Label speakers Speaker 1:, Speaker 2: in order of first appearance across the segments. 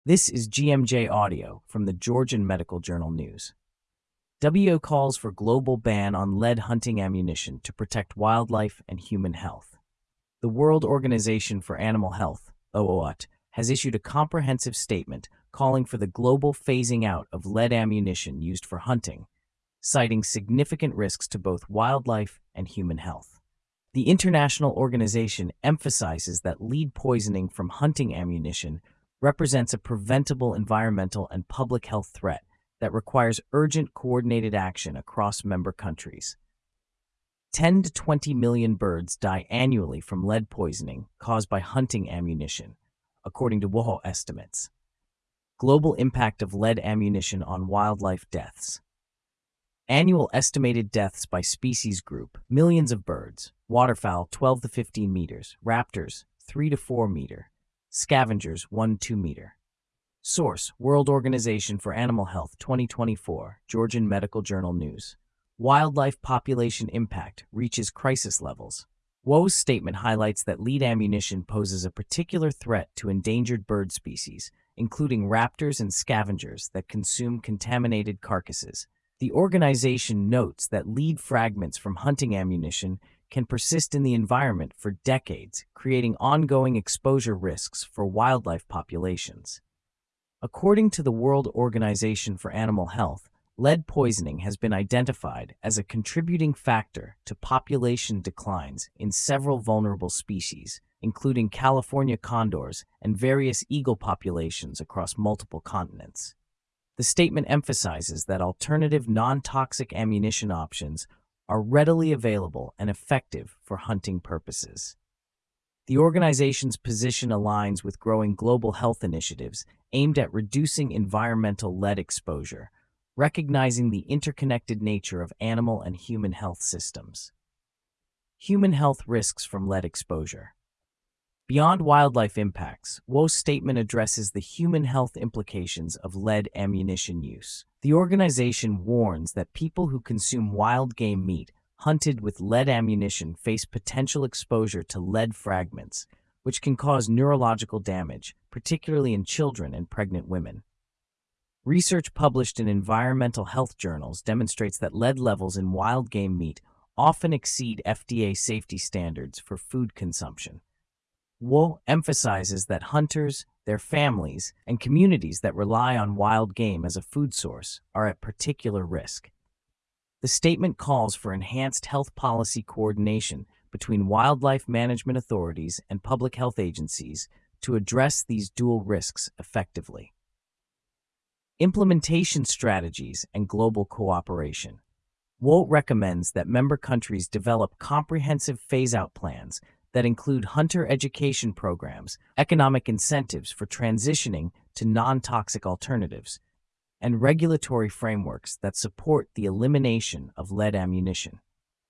Speaker 1: This is GMJ Audio from the Georgian Medical Journal News. WHO calls for global ban on lead hunting ammunition to protect wildlife and human health. The World Organization for Animal Health, OOAT, has issued a comprehensive statement calling for the global phasing out of lead ammunition used for hunting, citing significant risks to both wildlife and human health. The international organization emphasizes that lead poisoning from hunting ammunition represents a preventable environmental and public health threat that requires urgent coordinated action across member countries. 10 to 20 million birds die annually from lead poisoning caused by hunting ammunition, according to WHO estimates. Global impact of lead ammunition on wildlife deaths. Annual estimated deaths by species group: millions of birds, waterfowl 12 to 15 meters, raptors 3 to 4 meter, scavengers 1 to 2 meter. Source: World Organization for Animal Health 2024, Georgian Medical Journal News. Wildlife population impact reaches crisis levels. WHO's statement highlights that lead ammunition poses a particular threat to endangered bird species, including raptors and scavengers that consume contaminated carcasses. The organization notes that lead fragments from hunting ammunition can persist in the environment for decades, creating ongoing exposure risks for wildlife populations. According to the World Organization for Animal Health, lead poisoning has been identified as a contributing factor to population declines in several vulnerable species, including California condors and various eagle populations across multiple continents. The statement emphasizes that alternative non-toxic ammunition options are readily available and effective for hunting purposes. The organization's position aligns with growing global health initiatives aimed at reducing environmental lead exposure, recognizing the interconnected nature of animal and human health systems. Human health risks from lead exposure. Beyond wildlife impacts, WHO's statement addresses the human health implications of lead ammunition use. The organization warns that people who consume wild game meat hunted with lead ammunition face potential exposure to lead fragments, which can cause neurological damage, particularly in children and pregnant women. Research published in environmental health journals demonstrates that lead levels in wild game meat often exceed FDA safety standards for food consumption. WHO emphasizes that hunters, their families, and communities that rely on wild game as a food source are at particular risk. The statement calls for enhanced health policy coordination between wildlife management authorities and public health agencies to address these dual risks effectively. Implementation strategies and global cooperation. WHO recommends that member countries develop comprehensive phase-out plans that include hunter education programs, economic incentives for transitioning to non-toxic alternatives, and regulatory frameworks that support the elimination of lead ammunition.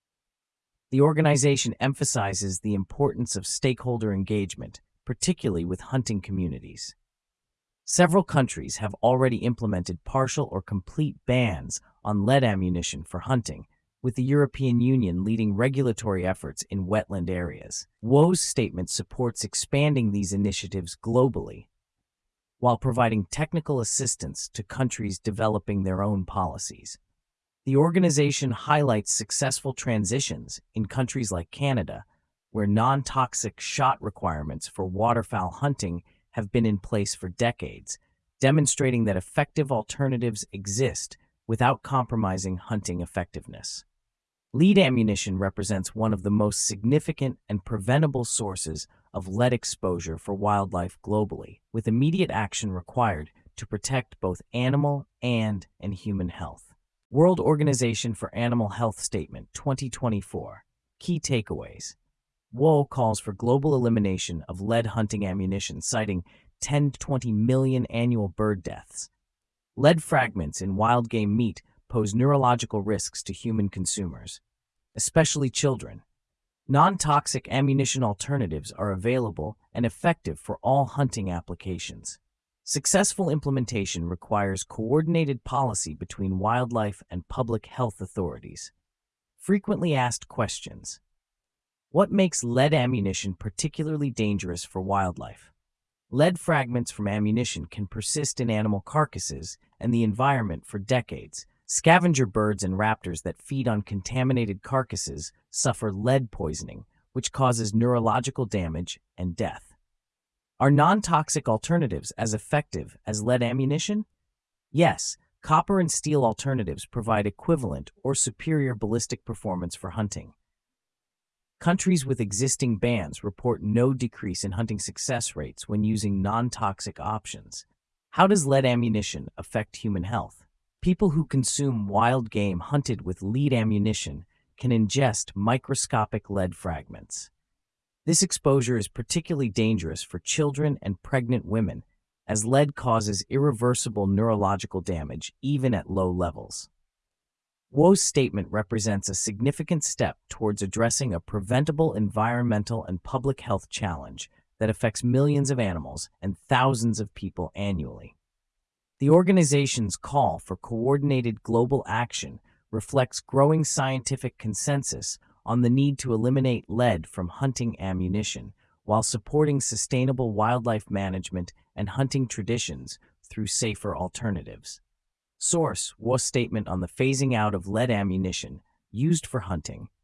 Speaker 1: The organization emphasizes the importance of stakeholder engagement, particularly with hunting communities. Several countries have already implemented partial or complete bans on lead ammunition for hunting, with the European Union leading regulatory efforts in wetland areas. WHO's statement supports expanding these initiatives globally, while providing technical assistance to countries developing their own policies. The organization highlights successful transitions in countries like Canada, where non-toxic shot requirements for waterfowl hunting have been in place for decades, demonstrating that effective alternatives exist without compromising hunting effectiveness. Lead ammunition represents one of the most significant and preventable sources of lead exposure for wildlife globally, with immediate action required to protect both animal and human health. World Organization for Animal Health Statement 2024. Key takeaways. WHO calls for global elimination of lead hunting ammunition, citing 10 to 20 million annual bird deaths. Lead fragments in wild game meat pose neurological risks to human consumers, especially children. Non-toxic ammunition alternatives are available and effective for all hunting applications. Successful implementation requires coordinated policy between wildlife and public health authorities. Frequently asked questions. What makes lead ammunition particularly dangerous for wildlife? Lead fragments from ammunition can persist in animal carcasses and the environment for decades. Scavenger birds and raptors that feed on contaminated carcasses suffer lead poisoning, which causes neurological damage and death. Are non-toxic alternatives as effective as lead ammunition? Yes, copper and steel alternatives provide equivalent or superior ballistic performance for hunting. Countries with existing bans report no decrease in hunting success rates when using non-toxic options. How does lead ammunition affect human health? People who consume wild game hunted with lead ammunition can ingest microscopic lead fragments. This exposure is particularly dangerous for children and pregnant women, as lead causes irreversible neurological damage even at low levels. WO's statement represents a significant step towards addressing a preventable environmental and public health challenge that affects millions of animals and thousands of people annually. The organization's call for coordinated global action reflects growing scientific consensus on the need to eliminate lead from hunting ammunition while supporting sustainable wildlife management and hunting traditions through safer alternatives. Source: WO's statement on the phasing out of lead ammunition used for hunting.